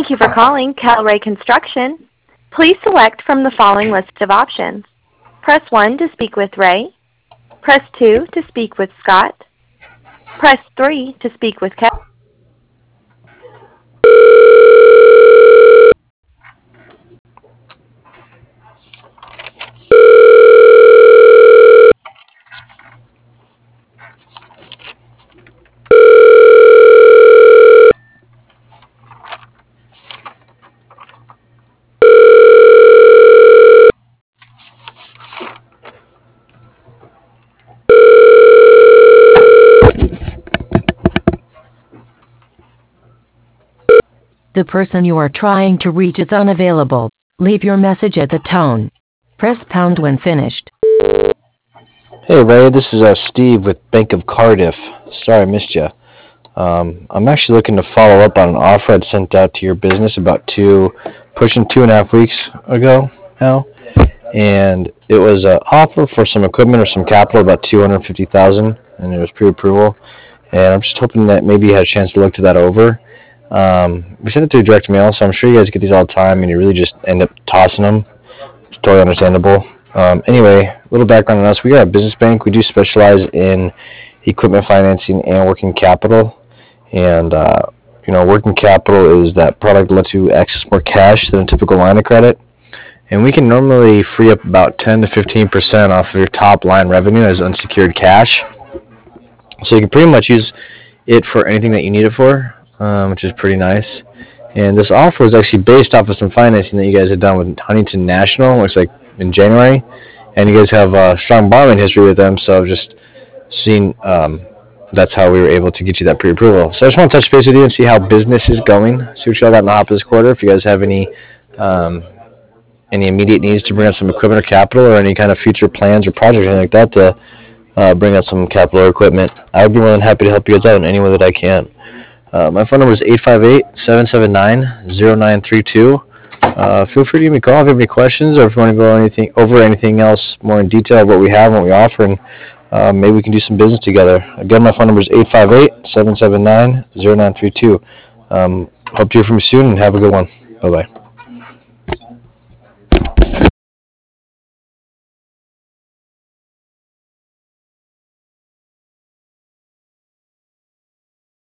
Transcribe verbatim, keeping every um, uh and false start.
Thank you for calling Calray Construction. Please select from the following list of options. Press one to speak with Ray. Press two to speak with Scott. Press three to speak with Kevin. The person you are trying to reach is unavailable. Leave your message at the tone. Press pound when finished. Hey Ray, this is uh, Steve with Bank of Cardiff. Sorry I missed you. Um, I'm actually looking to follow up on an offer I'd sent out to your business about two, pushing two and a half weeks ago now, and it was an offer for some equipment or some capital about two hundred fifty thousand dollars, and it was pre-approval. And I'm just hoping that maybe you had a chance to look to that over. Um, we sent it through direct mail, so I'm sure you guys get these all the time, and you really just end up tossing them. It's totally understandable. Um, anyway, a little background on us. We are a business bank. We do specialize in equipment financing and working capital. And, uh, you know, working capital is that product that lets you access more cash than a typical line of credit. And we can normally free up about ten to fifteen percent off of your top line revenue as unsecured cash. So you can pretty much use it for anything that you need it for, um, which is pretty nice. And this offer was actually based off of some financing that you guys had done with Huntington National, looks like in January. And you guys have a strong borrowing history with them, so just seeing um, that's how we were able to get you that pre-approval. So I just want to touch base with you and see how business is going, see what y'all got in the hop this quarter, if you guys have any um, any immediate needs to bring up some equipment or capital, or any kind of future plans or projects or anything like that to uh, bring up some capital or equipment. I would be more than happy to help you guys out in any way that I can. Uh, my phone number is eight five eight, seven seven nine, zero nine three two. Uh, feel free to give me a call if you have any questions, or if you want to go anything over anything else more in detail of what we have and what we offer, and uh, maybe we can do some business together. Again, my phone number is eight five eight, seven seven nine, zero nine three two. Um, hope to hear from you soon, and have a good one. Bye-bye.